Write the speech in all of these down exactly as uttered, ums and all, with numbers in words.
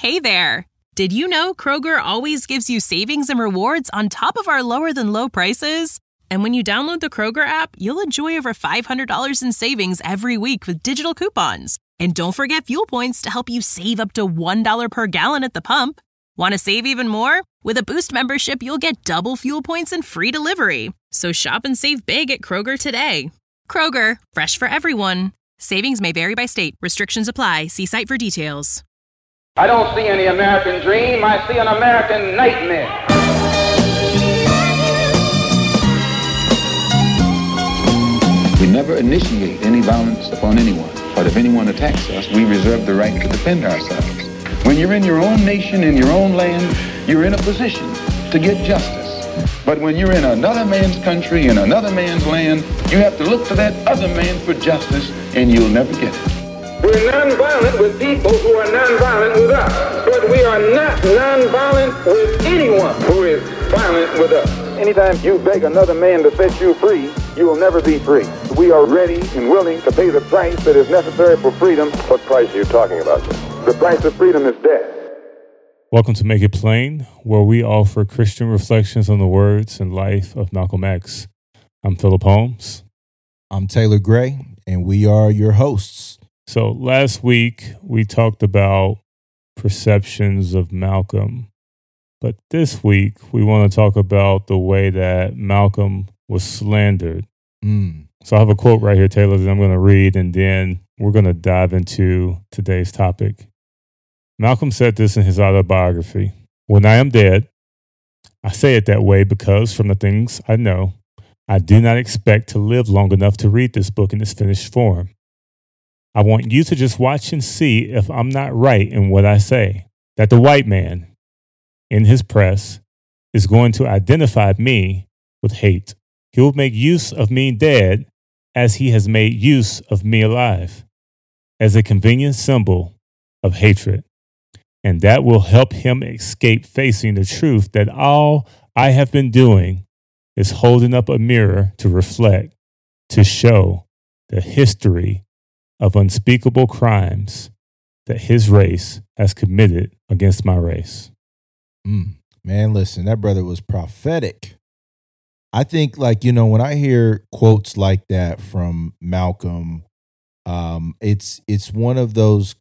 Hey there! Did you know Kroger always gives you savings and rewards on top of our lower-than-low prices? And when you download the Kroger app, you'll enjoy over five hundred dollars in savings every week with digital coupons. And don't forget fuel points to help you save up to one dollar per gallon at the pump. Want to save even more? With a Boost membership, you'll get double fuel points and free delivery. So shop and save big at Kroger today. Kroger, fresh for everyone. Savings may vary by state. Restrictions apply. See site for details. I don't see any American dream. I see an American nightmare. We never initiate any violence upon anyone. But if anyone attacks us, we reserve the right to defend ourselves. When you're in your own nation, in your own land, you're in a position to get justice. But when you're in another man's country, in another man's land, you have to look to that other man for justice, and you'll never get it. We're nonviolent with people who are nonviolent with us, but we are not nonviolent with anyone who is violent with us. Anytime you beg another man to set you free, you will never be free. We are ready and willing to pay the price that is necessary for freedom. What price are you talking about, sir? The price of freedom is death. Welcome to Make It Plain, where we offer Christian reflections on the words and life of Malcolm X. I'm Philip Holmes. I'm Taylor Gray, and we are your hosts. So last week, we talked about perceptions of Malcolm. But this week, we want to talk about the way that Malcolm was slandered. Mm. So I have a quote right here, Taylor, that I'm going to read, and then we're going to dive into today's topic. Malcolm said this in his autobiography. When I am dead, I say it that way because from the things I know, I do not expect to live long enough to read this book in its finished form. I want you to just watch and see if I'm not right in what I say, that the white man in his press is going to identify me with hate. He will make use of me dead as he has made use of me alive, as a convenient symbol of hatred. And that will help him escape facing the truth that all I have been doing is holding up a mirror to reflect, to show the history of unspeakable crimes that his race has committed against my race. Mm, man, listen, that brother was prophetic. I think, like, you know, when I hear quotes like that from Malcolm, um, it's it's one of those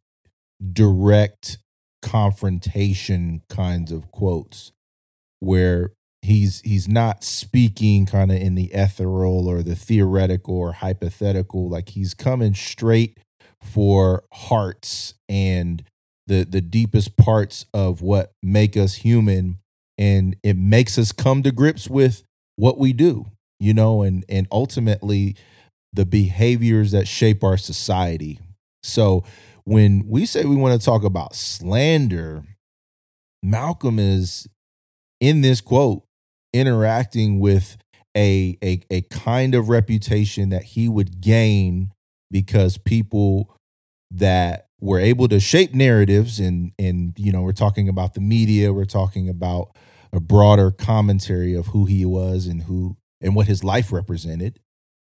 direct confrontation kinds of quotes where he's he's not speaking kind of in the ethereal or the theoretical or hypothetical. Like, he's coming straight for hearts and the the deepest parts of what make us human, and it makes us come to grips with what we do, you know, and and ultimately the behaviors that shape our society. So when we say we want to talk about slander, Malcolm is in this quote interacting with a, a, a kind of reputation that he would gain because people that were able to shape narratives, and, and, you know, we're talking about the media, we're talking about a broader commentary of who he was and who and what his life represented.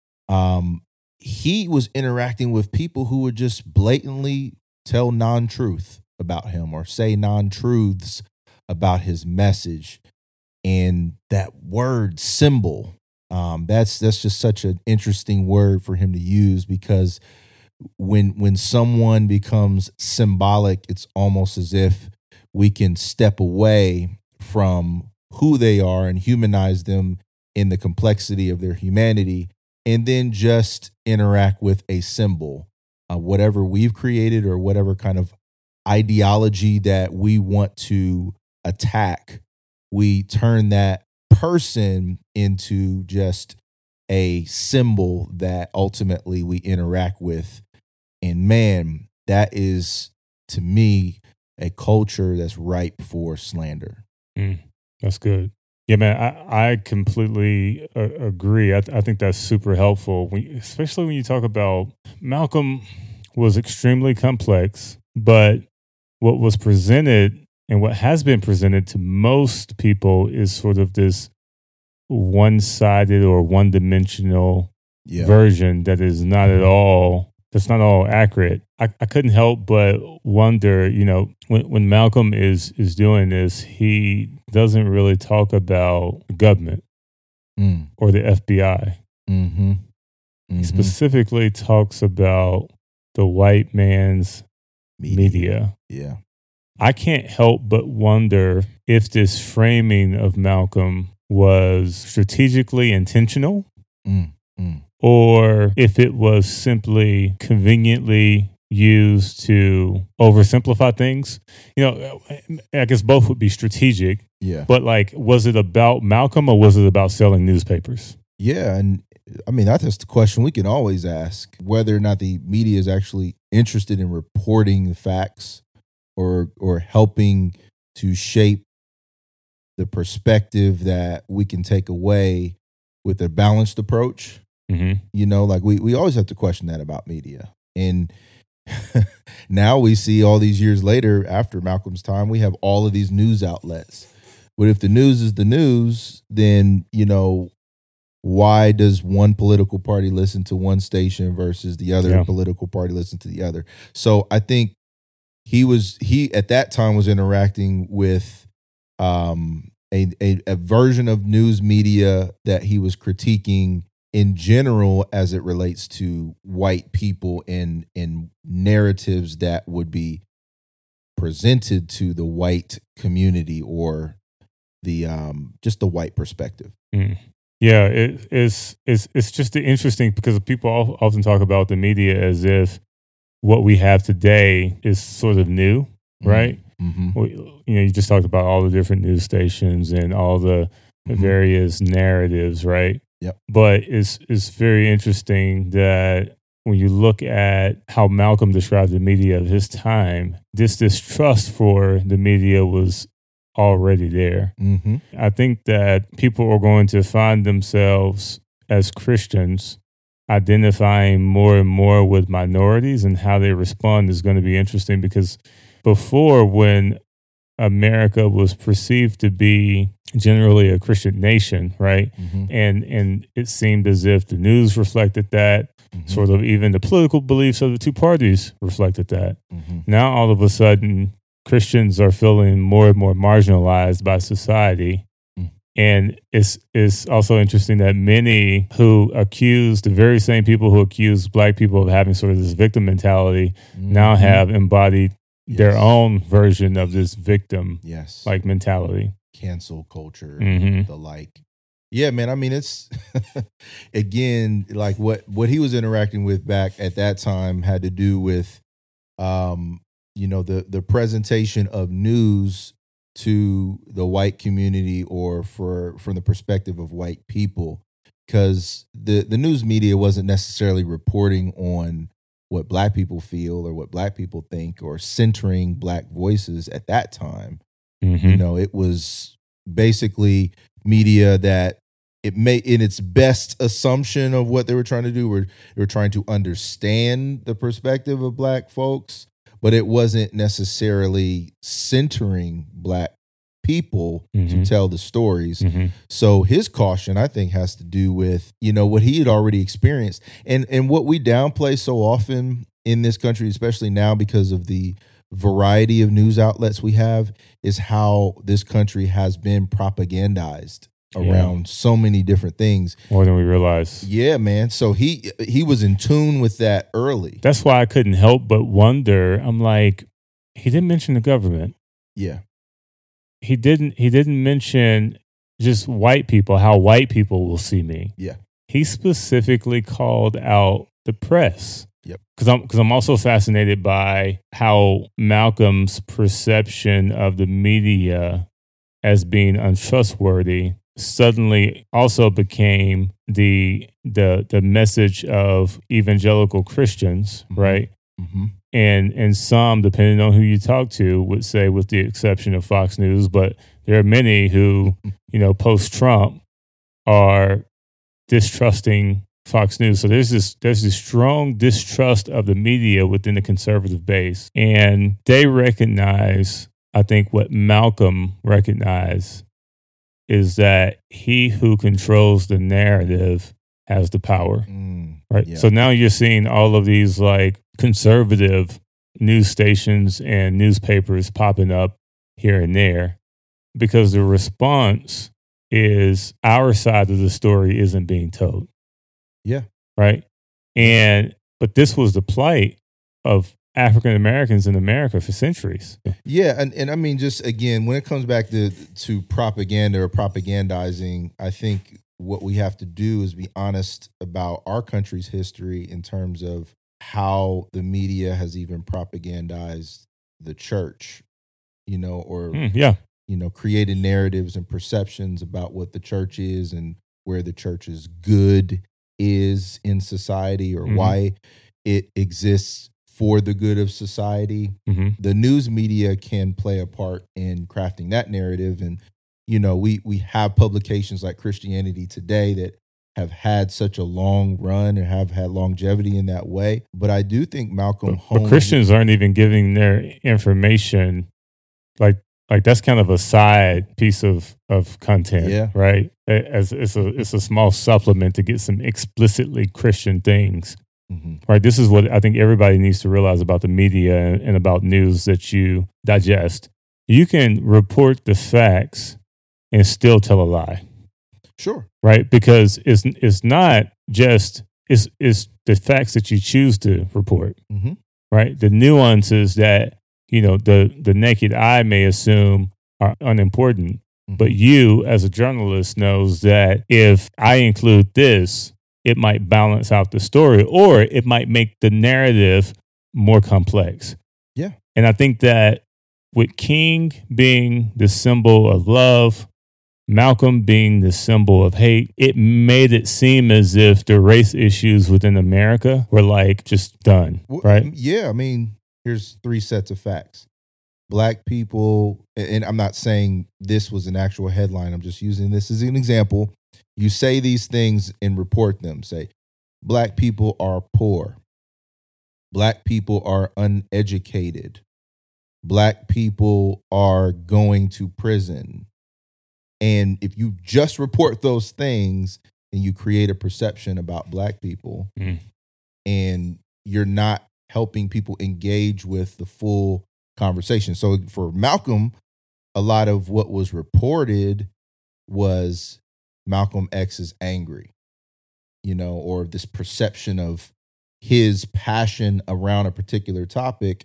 Um, he was interacting with people who would just blatantly tell non-truth about him or say non-truths about his message. And that word symbol, um, that's that's just such an interesting word for him to use, because when when someone becomes symbolic, it's almost as if we can step away from who they are and humanize them in the complexity of their humanity, and then just interact with a symbol, uh, whatever we've created or whatever kind of ideology that we want to attack. We turn that person into just a symbol that ultimately we interact with. And man, that is, to me, a culture that's ripe for slander. Mm, that's good. Yeah, man, I, I completely uh, agree. I, th- I think that's super helpful, when, especially when you talk about Malcolm was extremely complex, but what was presented and what has been presented to most people is sort of this one-sided or one-dimensional yeah. version that is not at all that's not all accurate. I, I couldn't help but wonder, you know, when when Malcolm is is doing this, he doesn't really talk about government Mm. or the F B I. Mm-hmm. Mm-hmm. He specifically talks about the white man's Media. media. Yeah. I can't help but wonder if this framing of Malcolm was strategically intentional Mm. Mm. or if it was simply conveniently used to oversimplify things. You know, I guess both would be strategic, Yeah. but like, was it about Malcolm or was it about selling newspapers? Yeah, and I mean that's just the question we can always ask, whether or not the media is actually interested in reporting the facts or or helping to shape the perspective that we can take away with a balanced approach. Mm-hmm. You know, like we, we always have to question that about media. And now we see all these years later, after Malcolm's time, we have all of these news outlets. But if the news is the news, then, you know, why does one political party listen to one station versus the other Yeah. political party listen to the other? So I think he was, he at that time was interacting with um, a, a, a version of news media that he was critiquing in general as it relates to white people and, and narratives that would be presented to the white community or the um, just the white perspective. Mm. Yeah, it, it's it's it's just interesting because people al- often talk about the media as if what we have today is sort of new, right? Mm-hmm. Well, you know, you just talked about all the different news stations and all the Mhm. various narratives, right? Yep. But it's it's very interesting that when you look at how Malcolm described the media of his time, this distrust for the media was already there. Mm-hmm. I think that people are going to find themselves as Christians identifying more and more with minorities, and how they respond is going to be interesting, because before, when America was perceived to be generally a Christian nation, right? Mm-hmm. And and it seemed as if the news reflected that, Mm-hmm. sort of even the political beliefs of the two parties reflected that. Mm-hmm. Now all of a sudden, Christians are feeling more and more marginalized by society. Mm. And it's it's also interesting that many who accuse, the very same people who accuse black people of having sort of this victim mentality, now Mhm. have embodied their Yes. own version of this victim yes, like mentality. cancel culture, Mhm. the like. Yeah, man. I mean, it's again like what what he was interacting with back at that time had to do with, um, you know, the the presentation of news to the white community, or for from the perspective of white people, because the the news media wasn't necessarily reporting on what black people feel or what black people think, or centering black voices at that time. Mhm. You know, it was basically media that it may, in its best assumption of what they were trying to do, were they were trying to understand the perspective of black folks, but it wasn't necessarily centering black people to Mhm. tell the stories. Mhm. So his caution, I think, has to do with, you know, what he had already experienced, and and what we downplay so often in this country, especially now because of the variety of news outlets we have, is how this country has been propagandized Yeah. around so many different things. More than we realize. Yeah, man. So he he was in tune with that early. That's why I couldn't help but wonder. I'm like, he didn't mention the government. Yeah. He didn't he didn't mention just white people, how white people will see me. Yeah. He specifically called out the press. Yep. Because I'm because I'm also fascinated by how Malcolm's perception of the media as being untrustworthy suddenly also became the the the message of evangelical Christians, Mhm. right? Mm-hmm. And and some, depending on who you talk to, would say, with the exception of Fox News, but there are many who, you know, post-Trump are distrusting Fox News. So there's this there's this strong distrust of the media within the conservative base. And they recognize, I think what Malcolm recognized is that he who controls the narrative has the power, Mm, right? yeah. So now you're seeing all of these like conservative news stations and newspapers popping up here and there because the response is our side of the story isn't being told. Yeah. Right. And, but this was the plight of African Americans in America for centuries. Yeah, and, and I mean, just again, when it comes back to to propaganda or propagandizing, I think what we have to do is be honest about our country's history in terms of how the media has even propagandized the church, you know, or Mm, yeah. you know, created narratives and perceptions about what the church is and where the church's good is in society, or Mhm. why it exists for the good of society. hmm The news media can play a part in crafting that narrative. And, you know, we we have publications like Christianity Today that have had such a long run and have had longevity in that way. But I do think Malcolm But, but Holmes. Christians aren't even giving their information like like that's kind of a side piece of of content, Yeah. right? As it's a it's a small supplement to get some explicitly Christian things. Mhm. Right. This is what I think everybody needs to realize about the media and, and about news that you digest. You can report the facts and still tell a lie, Sure. right? Because it's it's not just it's it's the facts that you choose to report, hmm right? The nuances that you know the the naked eye may assume are unimportant, but you as a journalist knows that if I include this, it might balance out the story, or it might make the narrative more complex. Yeah. And I think that with King being the symbol of love, Malcolm being the symbol of hate, it made it seem as if the race issues within America were like just done, Well, right? Yeah, I mean, here's three sets of facts. Black people, and I'm not saying this was an actual headline, I'm just using this as an example. You say these things and report them. Say, black people are poor. Black people are uneducated. Black people are going to prison. And if you just report those things and you create a perception about black people, Mm. and you're not helping people engage with the full conversation. So for Malcolm, a lot of what was reported was Malcolm X is angry, you know, or this perception of his passion around a particular topic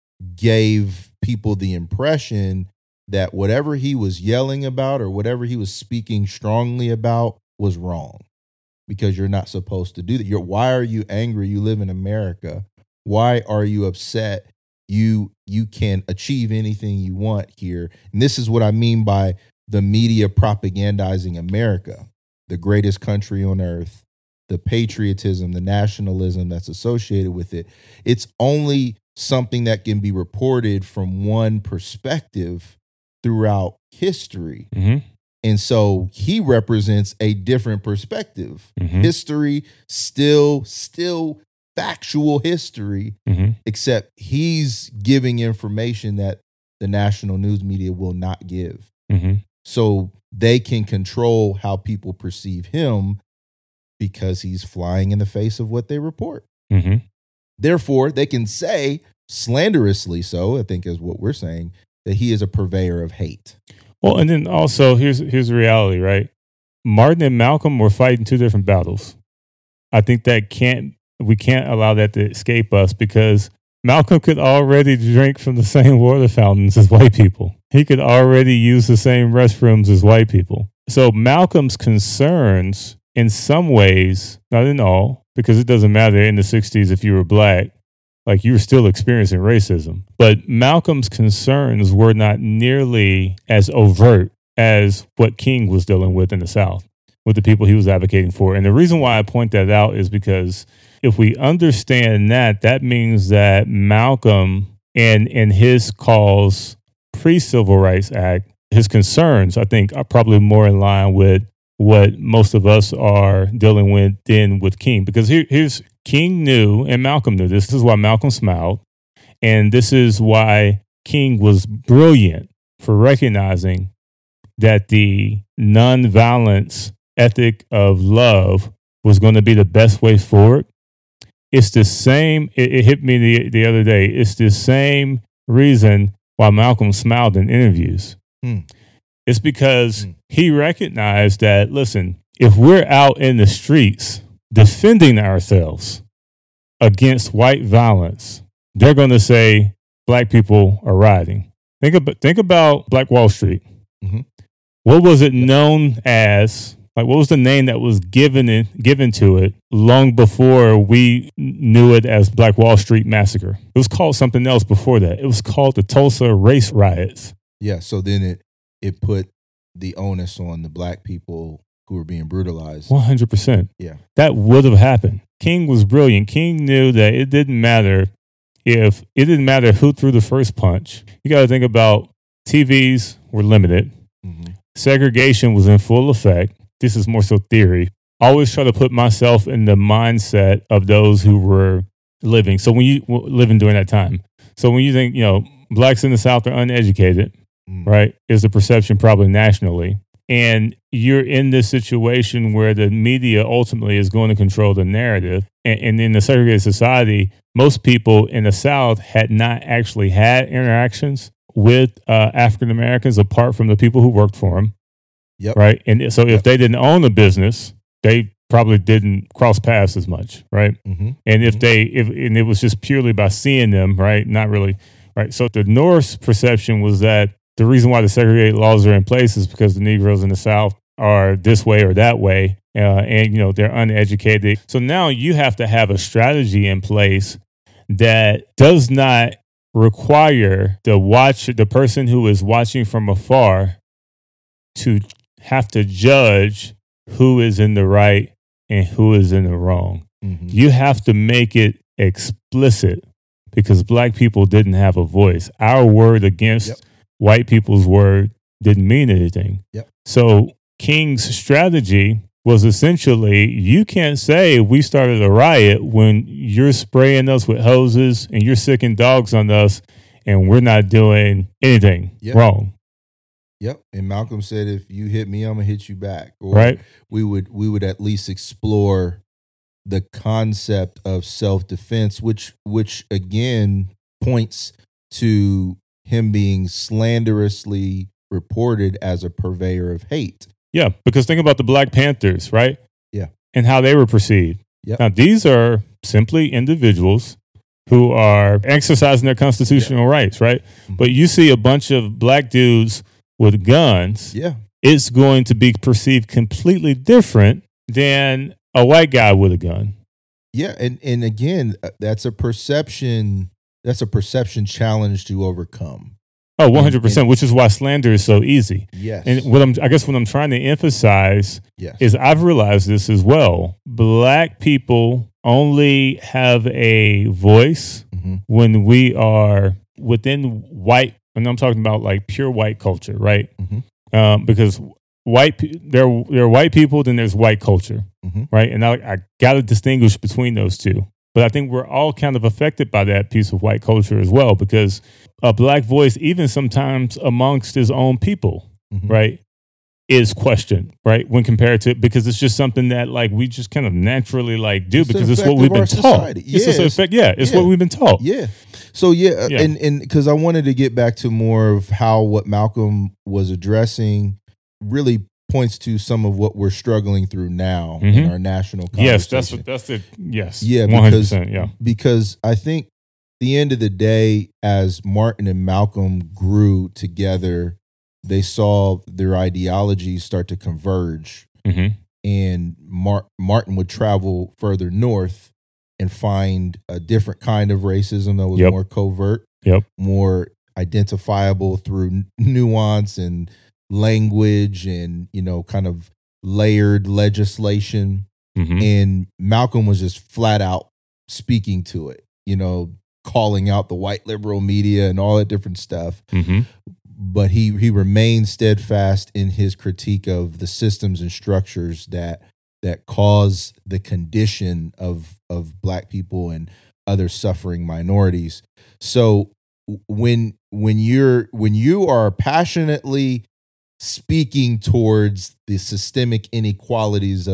gave people the impression that whatever he was yelling about or whatever he was speaking strongly about was wrong, because you're not supposed to do that. You're, why are you angry? You live in America. Why are you upset? You you can achieve anything you want here. And this is what I mean by the media propagandizing America, the greatest country on earth, the patriotism, the nationalism that's associated with it. It's only something that can be reported from one perspective throughout history. Mm-hmm. And so he represents a different perspective. Mm-hmm. History, still, still factual history, Mm-hmm. except he's giving information that the national news media will not give. Mm-hmm. So they can control how people perceive him because he's flying in the face of what they report. Mm-hmm. Therefore, they can say, slanderously so, I think is what we're saying, that he is a purveyor of hate. Well, and then also here's here's the reality, right? Martin and Malcolm were fighting two different battles. I think that can't we can't allow that to escape us, because Malcolm could already drink from the same water fountains as white people. He could already use the same restrooms as white people. So Malcolm's concerns, in some ways, not in all, because it doesn't matter in the sixties if you were black, like you were still experiencing racism. But Malcolm's concerns were not nearly as overt as what King was dealing with in the South, with the people he was advocating for. And the reason why I point that out is because if we understand that, that means that Malcolm and in his cause pre-Civil Rights Act, his concerns, I think, are probably more in line with what most of us are dealing with than with King. Because here, here's King knew and Malcolm knew. This is why Malcolm smiled. And this is why King was brilliant for recognizing that the nonviolence ethic of love was going to be the best way forward. It's the same. It, it hit me the, the other day. It's the same reason why Malcolm smiled in interviews. Hmm. It's because hmm. he recognized that, listen, if we're out in the streets defending ourselves against white violence, they're going to say black people are rioting. Think about, think about Black Wall Street. Mm-hmm. What was it known as? Like, what was the name that was given it, given to it long before we knew it as Black Wall Street Massacre? It was called something else before that. It was called the Tulsa Race Riots. Yeah, so then it it put the onus on the black people who were being brutalized. one hundred percent. Yeah. That would have happened. King was brilliant. King knew that it didn't matter if, it didn't matter who threw the first punch. You got to think about T Vs were limited. Mm-hmm. Segregation was in full effect. This is more so theory. I always try to put myself in the mindset of those who were living. So when you living during that time. So when you think, you know, blacks in the South are uneducated, mm. right, is the perception probably nationally. And you're in this situation where the media ultimately is going to control the narrative. And, and in the segregated society, most people in the South had not actually had interactions with uh, African Americans apart from the people who worked for them. Yep. Right. And so if yep. they didn't own a business, they probably didn't cross paths as much. Right. Mm-hmm. And if mm-hmm. they if and it was just purely by seeing them. Right. Not really. Right. So the North's perception was that the reason why the segregated laws are in place is because the Negroes in the South are this way or that way. Uh, and, you know, they're uneducated. So now you have to have a strategy in place that does not require the watch the person who is watching from afar to have to judge who is in the right and who is in the wrong. Mm-hmm. You have to make it explicit because black people didn't have a voice. Our word against yep. white people's word didn't mean anything. Yep. So King's strategy was essentially, you can't say we started a riot when you're spraying us with hoses and you're sicking dogs on us and we're not doing anything yep. wrong. Yep. And Malcolm said, if you hit me, I'm gonna hit you back. Or right. we would we would at least explore the concept of self-defense, which which again points to him being slanderously reported as a purveyor of hate. Yeah, because think about the Black Panthers, right? Yeah. And how they were perceived. Yep. Now, these are simply individuals who are exercising their constitutional yeah. rights, right? Mm-hmm. But you see a bunch of black dudes with guns, yeah, it's going to be perceived completely different than a white guy with a gun. Yeah, and, and again, that's a perception, that's a perception challenge to overcome. Oh, one hundred percent, and, and, which is why slander is so easy. Yes. And what I'm, I guess what I'm trying to emphasize yes. is I've realized this as well. Black people only have a voice mm-hmm. when we are within white, and I'm talking about like pure white culture, right? Mm-hmm. Um, because white, there, there are white people, then there's white culture, mm-hmm. right? And I, I got to distinguish between those two. But I think we're all kind of affected by that piece of white culture as well, because a black voice, even sometimes amongst his own people, mm-hmm. right, is questioned, right, when compared to, because it's just something that like we just kind of naturally like do, it's because it's what we've been taught. Yes. It's effect, yeah, it's yeah. what we've been taught. Yeah. So yeah, yeah. and and because I wanted to get back to more of how what Malcolm was addressing really points to some of what we're struggling through now mm-hmm. in our national conversation. Yes, that's what, that's it. Yes, yeah, one hundred percent, yeah. Because I think the end of the day, as Martin and Malcolm grew together, they saw their ideologies start to converge, mm-hmm. and Mar- Martin would travel further north and find a different kind of racism that was yep. more covert, yep. more identifiable through nuance and language and, you know, kind of layered legislation. Mm-hmm. And Malcolm was just flat out speaking to it, you know, calling out the white liberal media and all that different stuff. Mm-hmm. But he he remained steadfast in his critique of the systems and structures that that cause the condition of of black people and other suffering minorities. So when when you're when you are passionately speaking towards the systemic inequalities of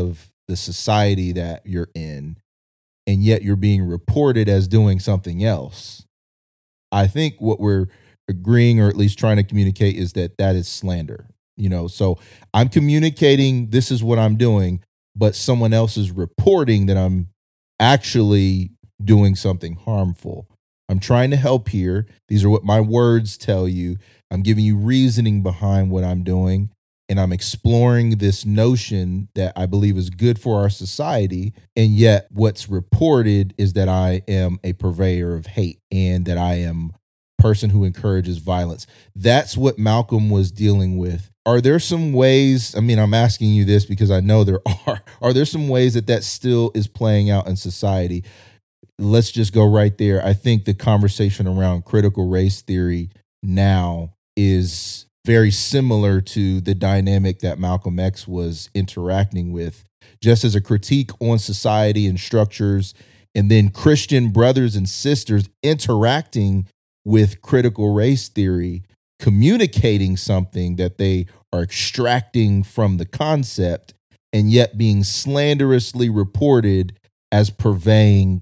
the society that you're in, and yet you're being reported as doing something else. I think what we're agreeing, or at least trying to communicate, is that that is slander. You know, so I'm communicating this is what I'm doing, but someone else is reporting that I'm actually doing something harmful. I'm trying to help here. These are what my words tell you. I'm giving you reasoning behind what I'm doing, and I'm exploring this notion that I believe is good for our society. And yet what's reported is that I am a purveyor of hate and that I am a person who encourages violence. That's what Malcolm was dealing with. Are there some ways, I mean, I'm asking you this because I know there are, are there some ways that that still is playing out in society? Let's just go right there. I think the conversation around critical race theory now is very similar to the dynamic that Malcolm X was interacting with, just as a critique on society and structures, and then Christian brothers and sisters interacting with critical race theory, communicating something that they are extracting from the concept, and yet being slanderously reported as purveying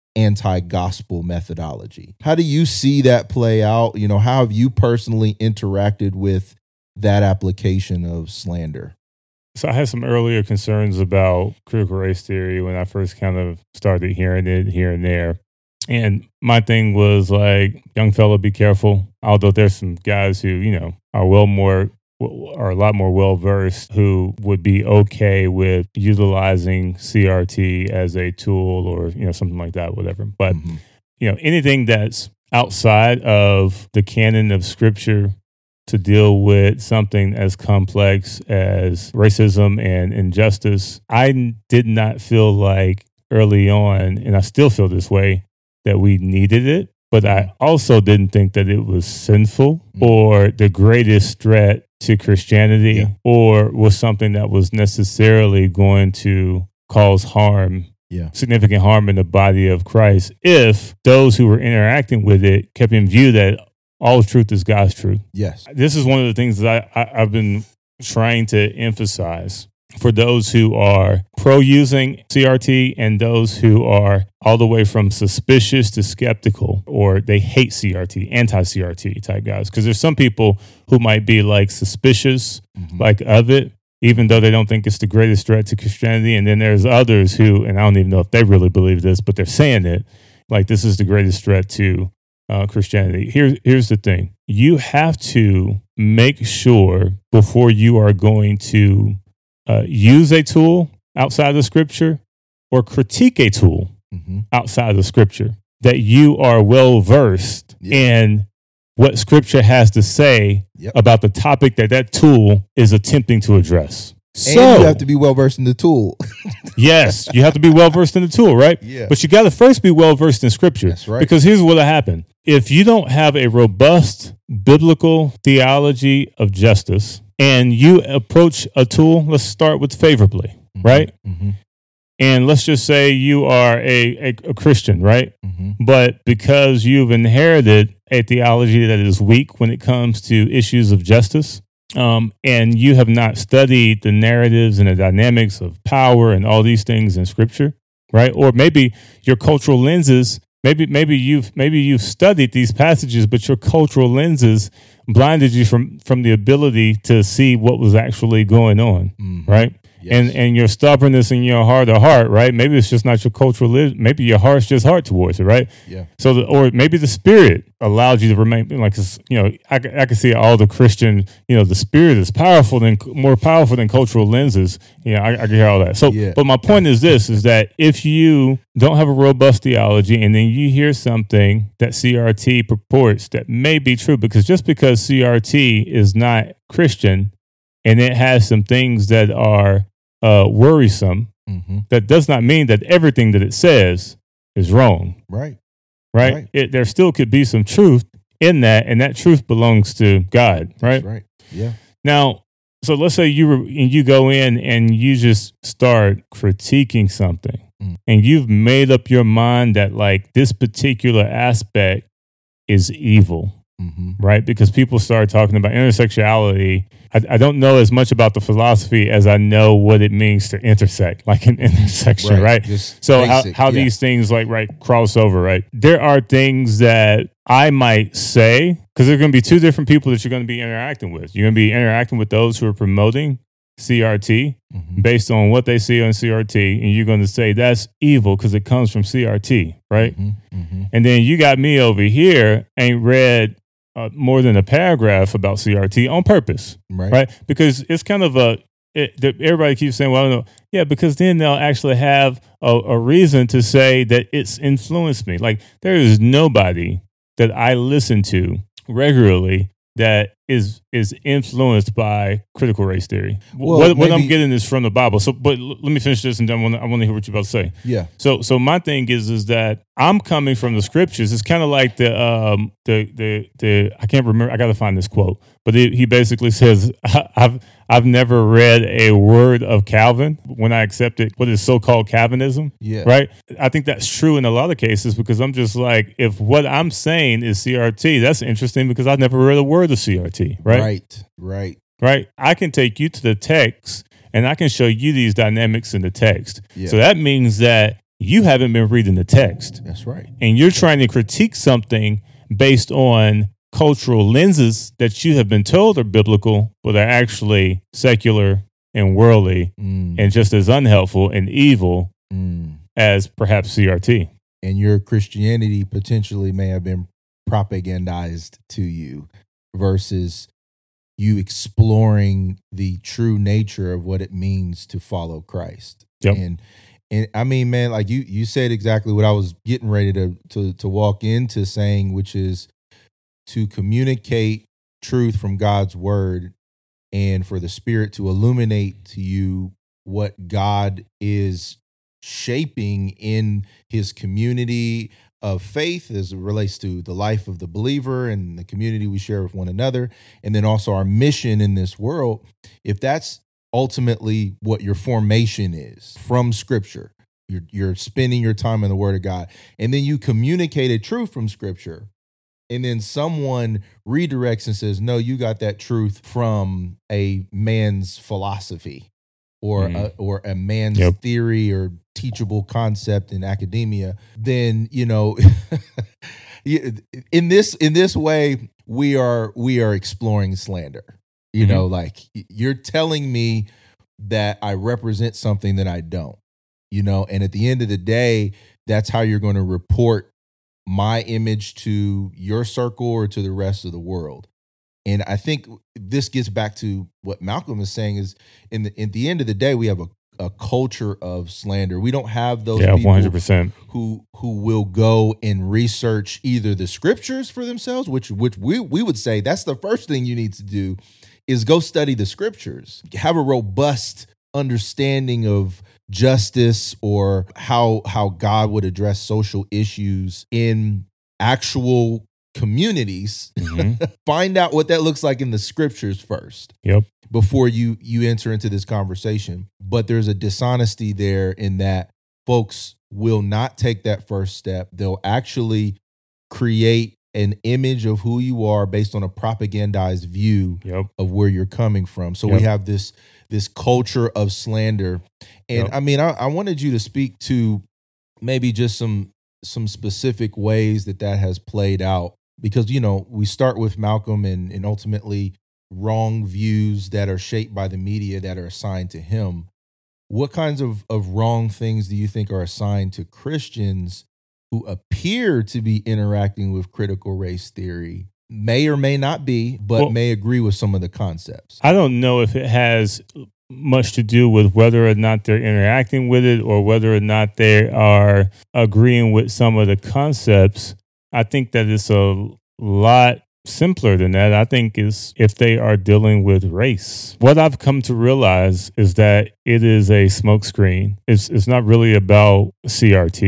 anti-gospel methodology. How do you see that play out? You know, how have you personally interacted with that application of slander? So I had some earlier concerns about critical race theory when I first kind of started hearing it here and there. And my thing was like, young fella, be careful. Although there's some guys who, you know, are well more are a lot more well-versed who would be okay with utilizing C R T as a tool or, you know, something like that, whatever. But, mm-hmm. you know, anything that's outside of the canon of Scripture to deal with something as complex as racism and injustice, I did not feel like early on, and I still feel this way, that we needed it. But I also didn't think that it was sinful mm-hmm. or the greatest threat to Christianity yeah. or was something that was necessarily going to cause harm, yeah. significant harm in the body of Christ, if those who were interacting with it kept in view that all truth is God's truth. Yes. This is one of the things that I, I, I've been trying to emphasize for those who are pro-using C R T and those who are all the way from suspicious to skeptical, or they hate C R T, anti-C R T type guys. Because there's some people who might be like suspicious, mm-hmm. like of it, even though they don't think it's the greatest threat to Christianity. And then there's others who, and I don't even know if they really believe this, but they're saying it, like this is the greatest threat to uh, Christianity. Here, here's the thing. You have to make sure before you are going to Uh, use a tool outside of Scripture or critique a tool mm-hmm. outside of Scripture, that you are well versed yep. in what Scripture has to say yep. about the topic that that tool is attempting to address. And so, you have to be well versed in the tool. Yes, you have to be well versed in the tool, right? Yeah. But you got to first be well versed in Scripture. That's right. Because here's what'll happen: if you don't have a robust biblical theology of justice, and you approach a tool, let's start with favorably, mm-hmm. right? Mm-hmm. And let's just say you are a, a, a Christian, right? Mm-hmm. But because you've inherited a theology that is weak when it comes to issues of justice, um, and you have not studied the narratives and the dynamics of power and all these things in Scripture, right? Or maybe your cultural lenses, maybe maybe you've maybe you've studied these passages, but your cultural lenses blinded you from, from the ability to see what was actually going on, mm-hmm. right? Yes. And and your stubbornness and your heart of heart, right? Maybe it's just not your cultural, li- maybe your heart's just hard towards it, right? Yeah. So, the, or maybe the Spirit allowed you to remain, like, you know, I, I can see all the Christian, you know, the Spirit is powerful than, more powerful than cultural lenses. Yeah, you know, I, I can hear all that. So, yeah. But my point is this, is that if you don't have a robust theology and then you hear something that C R T purports that may be true, because just because C R T is not Christian and it has some things that are uh, worrisome, mm-hmm. that does not mean that everything that it says is wrong. Right. Right. right. It, there still could be some truth in that, and that truth belongs to God. Right. That's right. Yeah. Now, so let's say you re- and you go in and you just start critiquing something, mm. and you've made up your mind that like this particular aspect is evil. Mm-hmm. right? Because people start talking about intersectionality. I, I don't know as much about the philosophy as I know what it means to intersect, like an intersection, right? Right. Just So basic, how, how yeah. these things like right cross over, right? There are things that I might say, because there are going to be two different people that you're going to be interacting with. You're going to be interacting with those who are promoting C R T Mm-hmm. based on what they see on C R T, and you're going to say that's evil because it comes from C R T, right? Mm-hmm. Mm-hmm. And then you got me over here, ain't read uh, more than a paragraph about C R T on purpose, Right. right? Because it's kind of a, it, the, everybody keeps saying, well, no, yeah, because then they'll actually have a, a reason to say that it's influenced me. Like there is nobody that I listen to regularly that is is influenced by critical race theory. Well, what what maybe- I'm getting is from the Bible. So, but l- let me finish this, and then I want to I want to hear what you're about to say. Yeah. So, so my thing is, is that I'm coming from the scriptures. It's kind of like the, um, the, the, the. I can't remember. I got to find this quote, but it, he basically says, "I've, I've never read a word of Calvin when I accepted what is so-called Calvinism." Yeah. Right. I think that's true in a lot of cases because I'm just like, if what I'm saying is C R T, that's interesting because I've never read a word of C R T. Right. Right. Right. Right. I can take you to the text and I can show you these dynamics in the text. Yeah. So that means that you haven't been reading the text That's right. and you're trying to critique something based on cultural lenses that you have been told are biblical, but are actually secular and worldly Mm. and just as unhelpful and evil Mm. as perhaps C R T. And your Christianity potentially may have been propagandized to you versus you exploring the true nature of what it means to follow Christ. Yep. And and I mean, man, like you you said exactly what I was getting ready to to to walk into saying, which is to communicate truth from God's word and for the Spirit to illuminate to you what God is shaping in his community of faith as it relates to the life of the believer and the community we share with one another, and then also our mission in this world. If that's ultimately what your formation is from Scripture, you're, you're spending your time in the Word of God, and then you communicate a truth from Scripture, and then someone redirects and says, no, you got that truth from a man's philosophy or Mhm. a, or a man's Yep. theory or teachable concept in academia, then, you know, in this in this way, we are we are exploring slander. You Mhm. know, like you're telling me that I represent something that I don't, you know, and at the end of the day, that's how you're going to report my image to your circle or to the rest of the world. And I think this gets back to what Malcolm is saying is in the in the end of the day, we have a, a culture of slander. We don't have those Yeah, people one hundred percent. who who will go and research either the scriptures for themselves, which which we, we would say that's the first thing you need to do is go study the scriptures. Have a robust understanding of justice or how how God would address social issues in actual communities. Mhm. Find out what that looks like in the scriptures first Yep. before you you enter into this conversation. But there's a dishonesty there in that folks will not take that first step. They'll actually create an image of who you are based on a propagandized view Yep. of where you're coming from. So we Yep. have this this culture of slander. And Yep. I mean, I, I wanted you to speak to maybe just some some specific ways that that has played out, because, you know, we start with Malcolm and, and ultimately wrong views that are shaped by the media that are assigned to him. What kinds of, of wrong things do you think are assigned to Christians who appear to be interacting with critical race theory, may or may not be, but Well- may agree with some of the concepts? I don't know if it has much to do with whether or not they're interacting with it or whether or not they are agreeing with some of the concepts. I think that it's a lot simpler than that. I think is if they are dealing with race. What I've come to realize is that it is a smokescreen. It's it's not really about C R T.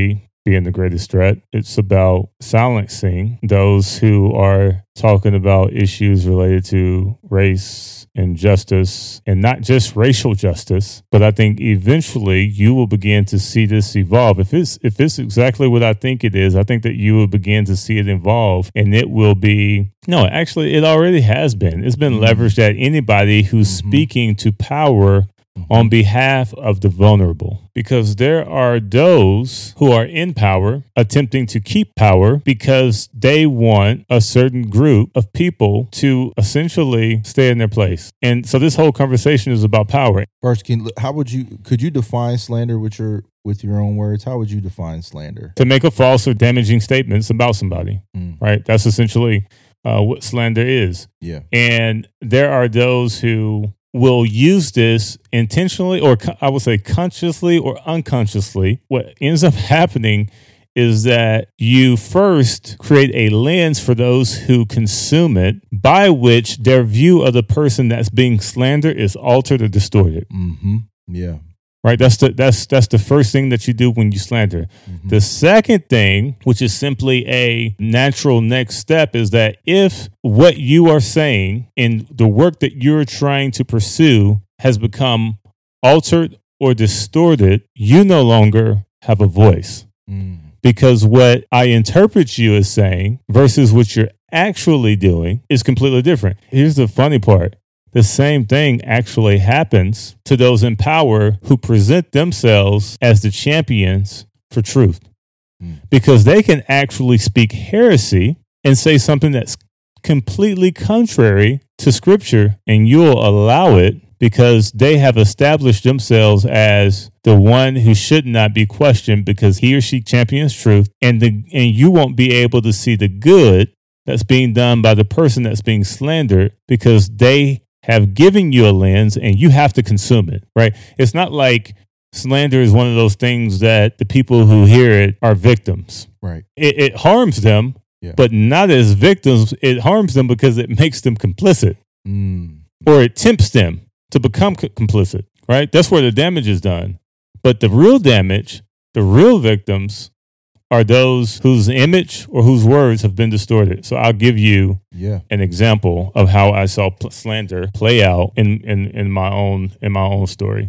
being the greatest threat. It's about silencing those who are talking about issues related to race and justice, and not just racial justice. But I think eventually you will begin to see this evolve. If it's if it's exactly what I think it is, I think that you will begin to see it evolve, and it will be no, actually, it already has been. It's been leveraged at anybody who's mm-hmm. speaking to power on behalf of the vulnerable, because there are those who are in power attempting to keep power because they want a certain group of people to essentially stay in their place. And so this whole conversation is about power. First, can, how would you, could you define slander with your, with your own words? How would you define slander? To make a false or damaging statements about somebody, mm. right? That's essentially uh, what slander is. Yeah. And there are those who will use this intentionally, or I would say consciously or unconsciously. What ends up happening is that you first create a lens for those who consume it, by which their view of the person that's being slandered is altered or distorted. Mm-hmm. Yeah. Right. That's the that's that's the first thing that you do when you slander. Mm-hmm. The second thing, which is simply a natural next step, is that if what you are saying in the work that you're trying to pursue has become altered or distorted, you no longer have a voice. Mm. Because what I interpret you as saying versus what you're actually doing is completely different. Here's the funny part. The same thing actually happens to those in power who present themselves as the champions for truth, mm. because they can actually speak heresy and say something that's completely contrary to Scripture, and you'll allow it because they have established themselves as the one who should not be questioned because he or she champions truth, and the and you won't be able to see the good that's being done by the person that's being slandered because they have given you a lens and you have to consume it, right? It's not like slander is one of those things that the people who hear it are victims. Right. It, it harms them, yeah. but not as victims. It harms them because it makes them complicit, mm. or it tempts them to become c- complicit, right? That's where the damage is done. But the real damage, the real victims, are those whose image or whose words have been distorted. So I'll give you yeah. an example of how I saw pl- slander play out in, in, in my own in my own story.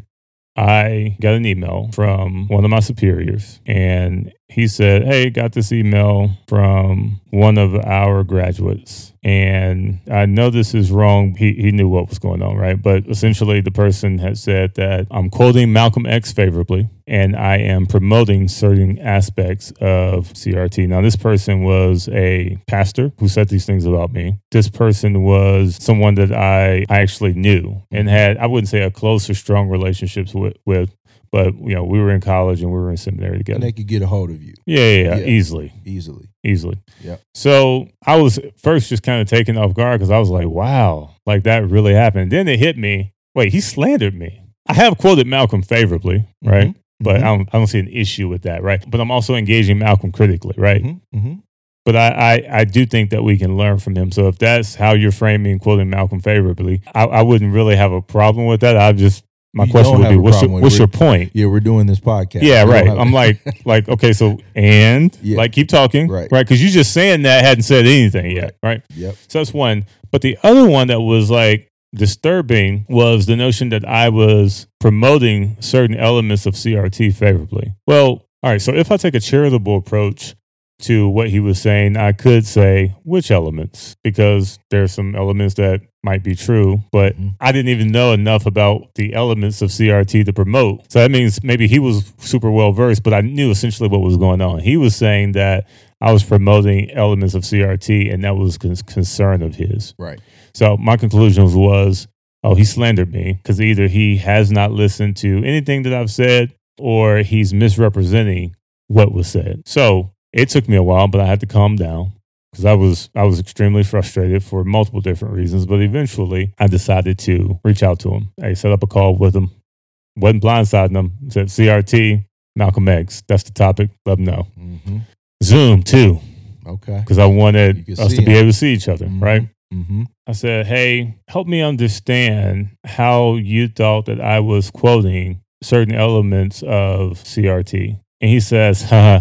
I got an email from one of my superiors, and he said, hey, got this email from one of our graduates, and I know this is wrong. He he knew what was going on, right? But essentially the person had said that I'm quoting Malcolm X favorably, and I am promoting certain aspects of C R T. Now, this person was a pastor who said these things about me. This person was someone that I, I actually knew and had, I wouldn't say a close or strong relationships with, with, but, you know, we were in college and we were in seminary together. And they could get a hold of you. Yeah, yeah, yeah, yeah. easily. Easily. Easily. Yeah. So I was first just kind of taken off guard because I was like, wow, like that really happened. Then it hit me, wait, he slandered me. I have quoted Malcolm favorably, right? Mm-hmm. But mm-hmm. I don't I don't see an issue with that, right? But I'm also engaging Malcolm critically, right? Mm-hmm. Mm-hmm. But I, I, I do think that we can learn from him. So if that's how you're framing quoting Malcolm favorably, I, I wouldn't really have a problem with that. I just my you question would be, what's your what's your point? Yeah, we're doing this podcast. Yeah, right. I'm like like okay, so and yeah. like keep talking, right? Right, because you just saying that hadn't said anything yet, right? Yep. So that's one. But the other one that was like disturbing was the notion that I was promoting certain elements of C R T favorably. Well, all right, so if I take a charitable approach to what he was saying, I could say which elements, because there's some elements that might be true, but mm-hmm. I didn't even know enough about the elements of C R T to promote. So that means maybe he was super well versed, but I knew essentially what was going on. He was saying that I was promoting elements of C R T, and that was a concern of his. Right. So my conclusion was, oh, he slandered me because either he has not listened to anything that I've said or he's misrepresenting what was said. So it took me a while, but I had to calm down because I was I was extremely frustrated for multiple different reasons. But eventually I decided to reach out to him. I set up a call with him. Wasn't blindsiding him. Said C R T, Malcolm X. That's the topic. Let him know. Mm-hmm. Zoom too. Okay. Because I wanted us to him. be able to see each other, mm-hmm. right? Mm-hmm. I said, hey, help me understand how you thought that I was quoting certain elements of C R T. And he says, haha,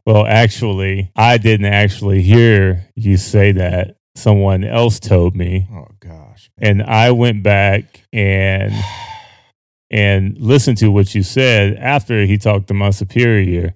Well, actually, I didn't actually hear you say that. Someone else told me. Oh gosh. Man. And I went back and and listened to what you said after he talked to my superior,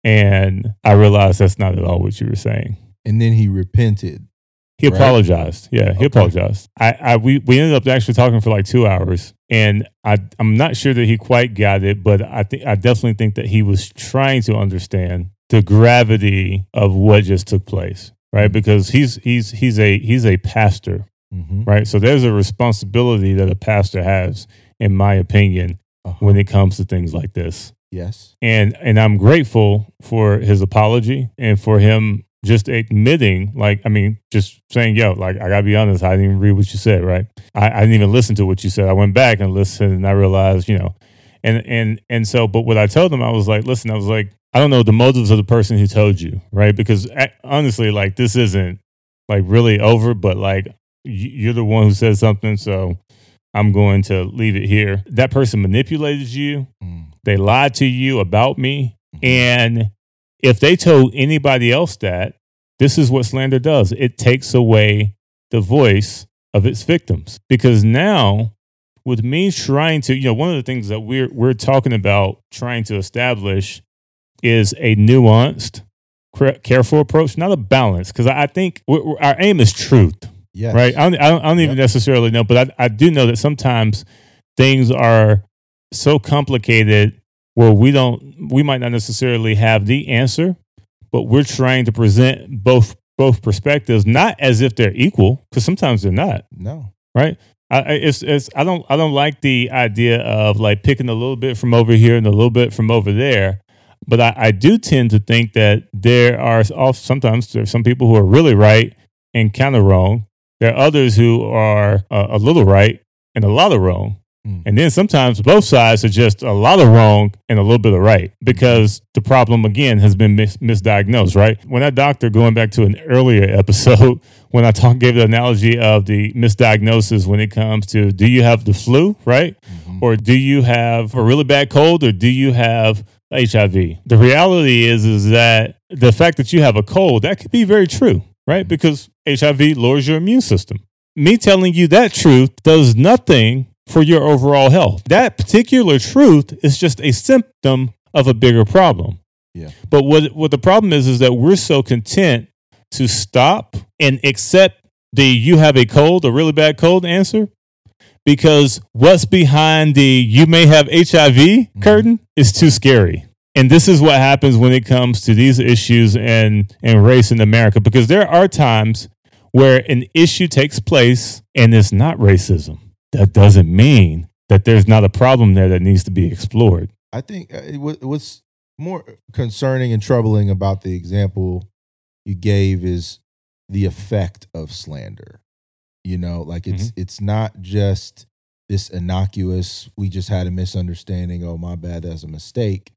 and I realized that's not at all what you were saying. And then he repented. He right? apologized. Yeah, he okay. apologized. I, I we, we ended up actually talking for like two hours, and I I'm not sure that he quite got it, but I think I definitely think that he was trying to understand the gravity of what just took place, right? Mm-hmm. Because he's he's he's a he's a pastor, mm-hmm. right? So there's a responsibility that a pastor has, in my opinion, uh-huh. when it comes to things like this. Yes, and and I'm grateful for his apology and for him just admitting, like, I mean, just saying, yo, like, I gotta be honest, I didn't even read what you said, right? I, I didn't even listen to what you said. I went back and listened, and I realized, you know, and and and so, but what I told him, I was like, listen, I was like, I don't know the motives of the person who told you, right? Because honestly, like, this isn't like really over, but like, you're the one who said something, so I'm going to leave it here. That person manipulated you. Mm. They lied to you about me, mm-hmm. and if they told anybody else that, this is what slander does. It takes away the voice of its victims. Because now, with me trying to, you know, one of the things that we're we're talking about trying to establish is a nuanced, careful approach, not a balance. Because I think we're, we're, our aim is truth, yes. right? I don't, I don't, I don't even yep. necessarily know, but I, I do know that sometimes things are so complicated where we don't, we might not necessarily have the answer, but we're trying to present both both perspectives, not as if they're equal, because sometimes they're not. No, right? I, it's it's I don't I don't like the idea of like picking a little bit from over here and a little bit from over there, but I, I do tend to think that there are also, sometimes there's some people who are really right and kind of wrong. There are others who are uh, a little right and a lot of wrong. And then sometimes both sides are just a lot of wrong and a little bit of right, because the problem, again, has been mis- misdiagnosed, right? When that doctor, going back to an earlier episode, when I talk, gave the analogy of the misdiagnosis when it comes to, do you have the flu, right? Mm-hmm. Or do you have a really bad cold, or do you have H I V? The reality is, is that the fact that you have a cold, that could be very true, right? Because H I V lowers your immune system. Me telling you that truth does nothing for your overall health. That particular truth is just a symptom of a bigger problem. Yeah. But what what the problem is is that we're so content to stop and accept the you have a cold, a really bad cold answer, because what's behind the you may have H I V mm-hmm. curtain is too scary. And this is what happens when it comes to these issues and, and race in America, because there are times where an issue takes place and it's not racism. That doesn't mean that there's not a problem there that needs to be explored. I think it was, what's more concerning and troubling about the example you gave is the effect of slander. You know, like it's mm-hmm. it's not just this innocuous, we just had a misunderstanding, oh, my bad, that's a mistake.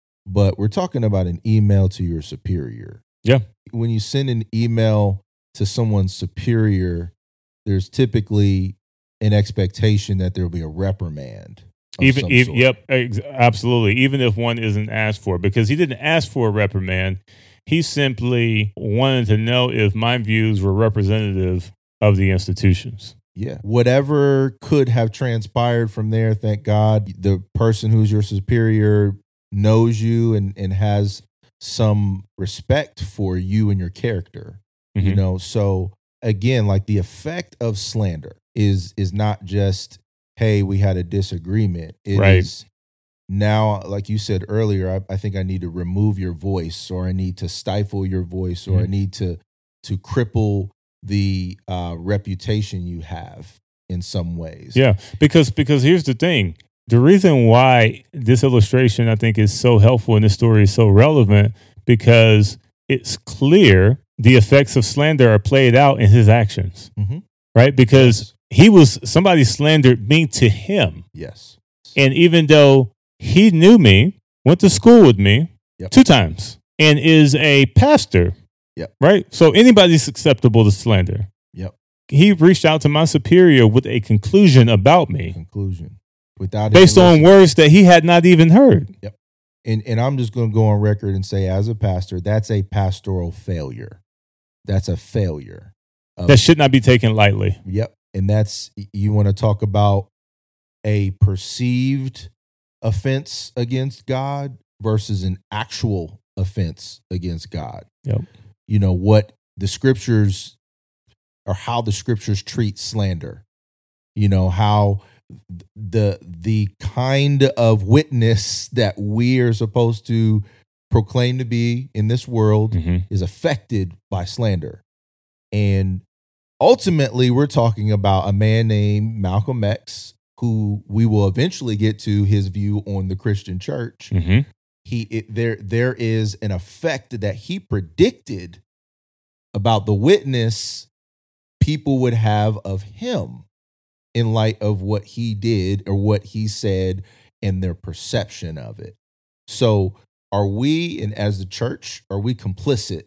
But we're talking about an email to your superior. Yeah. When you send an email to someone's superior, there's typically an expectation that there will be a reprimand. Even, even yep, ex- absolutely. Even if one isn't asked for, because he didn't ask for a reprimand, he simply wanted to know if my views were representative of the institutions. Yeah, whatever could have transpired from there, thank God, the person who's your superior knows you and, and has some respect for you and your character. Mm-hmm. You know, so again, like the effect of slander is is not just, hey, we had a disagreement. It right. is now, like you said earlier, I, I think I need to remove your voice, or I need to stifle your voice, or mm-hmm. I need to to cripple the uh, reputation you have in some ways. Yeah, because because here's the thing. The reason why this illustration, I think, is so helpful and this story is so relevant, because it's clear the effects of slander are played out in his actions, mm-hmm. right? Because yes. he was, somebody slandered me to him. Yes. And even though he knew me, went to school with me yep. two times, and is a pastor, yep. right? So anybody's susceptible to slander. Yep. He reached out to my superior with a conclusion about me. Conclusion. Without based on words that he had not even heard. Yep. and, and I'm just going to go on record and say, as a pastor, that's a pastoral failure. That's a failure. Of, that should not be taken lightly. Yep. And that's, you want to talk about a perceived offense against God versus an actual offense against God. Yep. You know, what the scriptures, or how the scriptures treat slander. You know, how the the kind of witness that we are supposed to proclaim to be in this world mm-hmm. is affected by slander. And ultimately, we're talking about a man named Malcolm X, who we will eventually get to his view on the Christian church. Mm-hmm. He it, there there is an effect that he predicted about the witness people would have of him in light of what he did or what he said and their perception of it. So are we, and as the church, are we complicit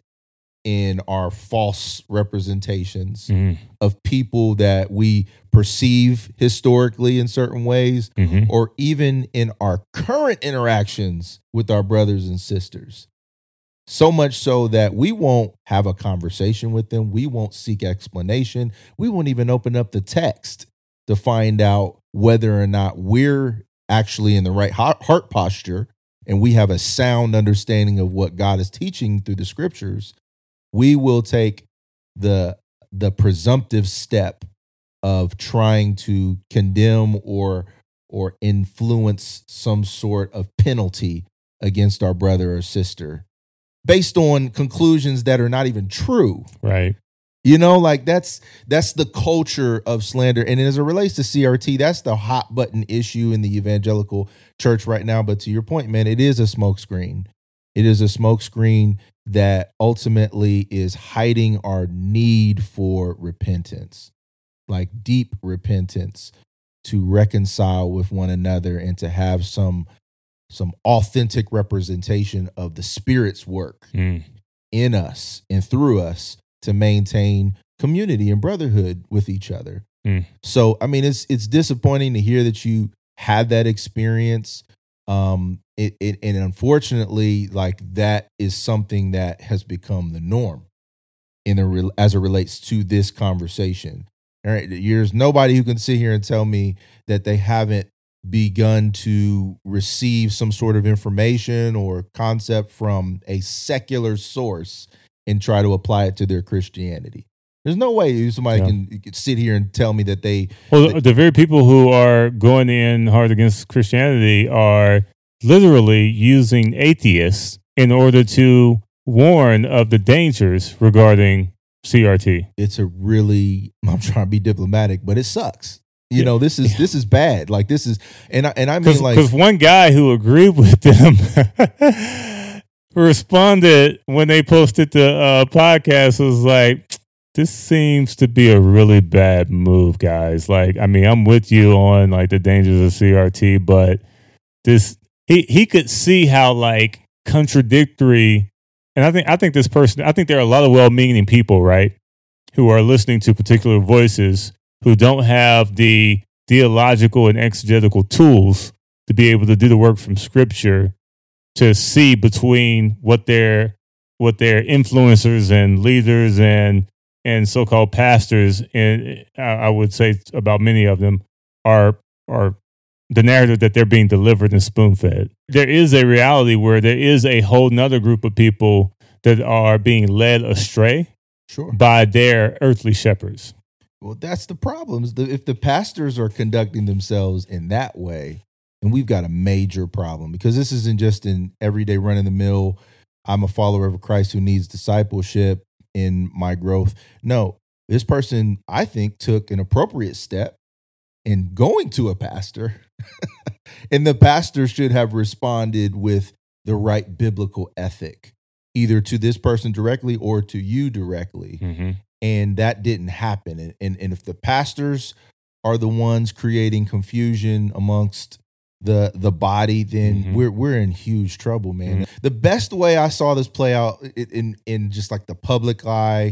in our false representations mm. of people that we perceive historically in certain ways, mm-hmm. or even in our current interactions with our brothers and sisters? So much so that we won't have a conversation with them. We won't seek explanation. We won't even open up the text to find out whether or not we're actually in the right heart posture and we have a sound understanding of what God is teaching through the scriptures. We will take the the presumptive step of trying to condemn or or influence some sort of penalty against our brother or sister based on conclusions that are not even true. Right. You know, like that's that's the culture of slander. And as it relates to C R T, that's the hot button issue in the evangelical church right now. But to your point, man, it is a smokescreen. It is a smokescreen that ultimately is hiding our need for repentance, like deep repentance, to reconcile with one another and to have some some authentic representation of the Spirit's work mm. in us and through us to maintain community and brotherhood with each other. Mm. So, I mean, it's it's disappointing to hear that you had that experience. Um, it, it and unfortunately, like that is something that has become the norm in a as it relates to this conversation. All right, there's nobody who can sit here and tell me that they haven't begun to receive some sort of information or concept from a secular source and try to apply it to their Christianity. There's no way somebody yeah. can, can sit here and tell me that they... Well, that, the very people who are going in hard against Christianity are literally using atheists in order to warn of the dangers regarding C R T. It's a really... I'm trying to be diplomatic, but it sucks. You know, this is this is bad. Like this is, and I, and I mean, like, because one guy who agreed with them responded when they posted the uh, podcast was like, "This seems to be a really bad move, guys. Like, I mean, I'm with you on like the dangers of C R T, but this he he could see how like contradictory." And I think I think this person, I think there are a lot of well-meaning people, right, who are listening to particular voices who don't have the theological and exegetical tools to be able to do the work from Scripture to see between what their what their influencers and leaders and and so-called pastors, and I would say about many of them, are are the narrative that they're being delivered and spoon-fed. There is a reality where there is a whole nother group of people that are being led astray sure. by their earthly shepherds. Well, that's the problem. If the pastors are conducting themselves in that way, then we've got a major problem, because this isn't just an everyday run-of-the-mill, I'm a follower of Christ who needs discipleship in my growth. No, this person, I think, took an appropriate step in going to a pastor, and the pastor should have responded with the right biblical ethic, either to this person directly or to you directly. Mm-hmm. And that didn't happen. And, and and if the pastors are the ones creating confusion amongst the the body, then mm-hmm. we're we're in huge trouble, man. Mm-hmm. The best way I saw this play out in in just like the public eye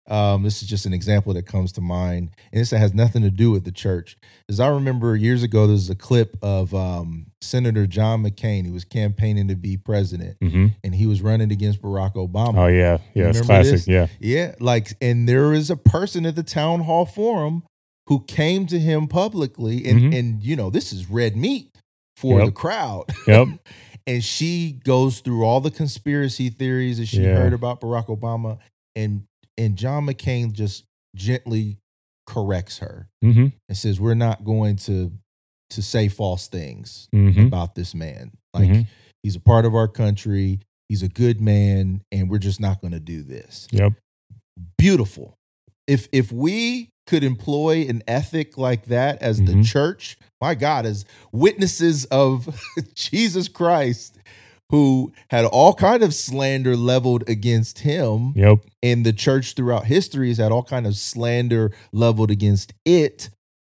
Um, this is just an example that comes to mind, and this has nothing to do with the church. As I remember years ago, there was a clip of um, Senator John McCain. He was campaigning to be president, Mm-hmm. and he was running against Barack Obama. Oh yeah, yeah, it's Remember classic. this? Yeah, Yeah, like, and there is a person at the town hall forum who came to him publicly, and Mhm. and you know, this is red meat for Yep. the crowd. Yep. And she goes through all the conspiracy theories that she Yeah. heard about Barack Obama, and and John McCain just gently corrects her Mm-hmm. and says, "We're not going to to say false things Mm-hmm. about this man. Like, Mhm. he's a part of our country. He's a good man, and we're just not going to do this." Yep. Beautiful. If if we could employ an ethic like that as the Mhm. church, my God, as witnesses of Jesus Christ, who had all kind of slander leveled against him, Yep. and the church throughout history has had all kind of slander leveled against it,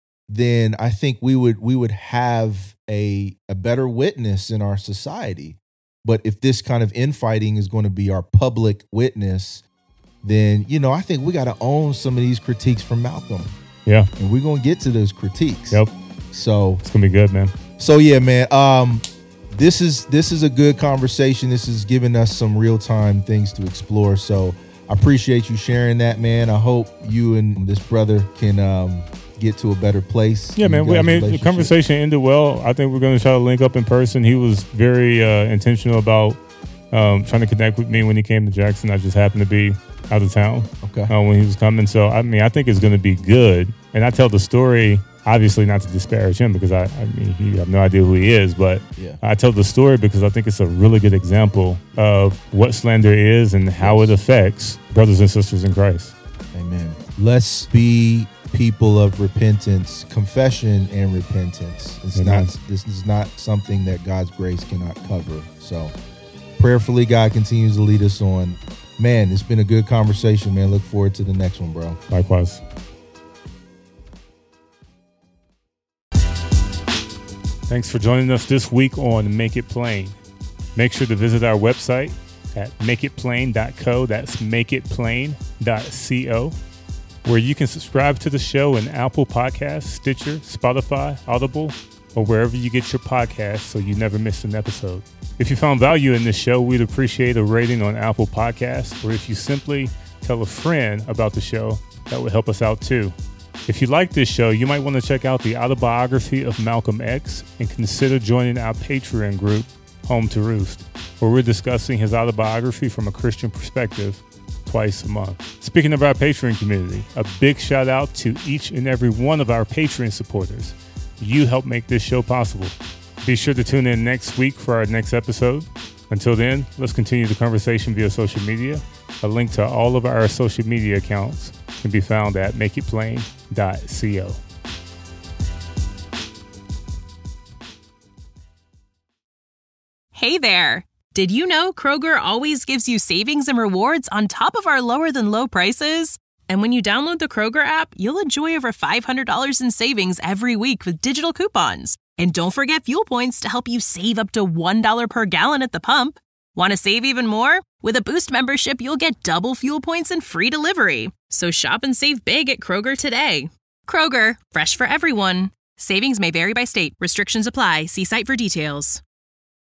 then I think we would we would have a a better witness in our society. But if this kind of infighting is going to be our public witness, then, you know, I think we got to own some of these critiques from Malcolm, Yeah. and we're going to get to those critiques. Yep. So, It's gonna be good, man. so yeah, man. Um, this is this is a good conversation. This is giving us some real time things to explore. So I appreciate you sharing that, man. I hope you and this brother can um, get to a better place. Yeah, in man. you We, I guys' mean, the relationship. conversation ended well. I think we're going to try to link up in person. He was very uh, intentional about um, trying to connect with me when he came to Jackson. I just happened to be out of town Okay. uh, when he was coming. So, I mean, I think it's going to be good. And I tell the story, obviously not to disparage him, because I, I mean, you have no idea who he is, but Yeah. I tell the story because I think it's a really good example of what slander is and how it affects brothers and sisters in Christ. Amen. Let's be people of repentance, confession, and repentance. It's Amen. not. This is not something that God's grace cannot cover. So, prayerfully, God continues to lead us on. Man, it's been a good conversation, man. Look forward to the next one, bro. Likewise. Thanks for joining us this week on Make It Plain. Make sure to visit our website at make it plain dot co. That's make it plain dot co, where you can subscribe to the show in Apple Podcasts, Stitcher, Spotify, Audible, or wherever you get your podcasts so you never miss an episode. If you found value in this show, we'd appreciate a rating on Apple Podcasts, or if you simply tell a friend about the show, that would help us out too. If you like this show, you might want to check out the autobiography of Malcolm X and consider joining our Patreon group, Home to Roost, where we're discussing his autobiography from a Christian perspective twice a month. Speaking of our Patreon community, a big shout out to each and every one of our Patreon supporters. You help make this show possible. Be sure to tune in next week for our next episode. Until then, let's continue the conversation via social media. A link to all of our social media accounts can be found at make it plain dot co. Hey there! Did you know Kroger always gives you savings and rewards on top of our lower than low prices? And when you download the Kroger app, you'll enjoy over five hundred dollars in savings every week with digital coupons. And don't forget fuel points to help you save up to one dollar per gallon at the pump. Want to save even more? With a Boost membership, you'll get double fuel points and free delivery. So shop and save big at Kroger today. Kroger, fresh for everyone. Savings may vary by state. Restrictions apply. See site for details.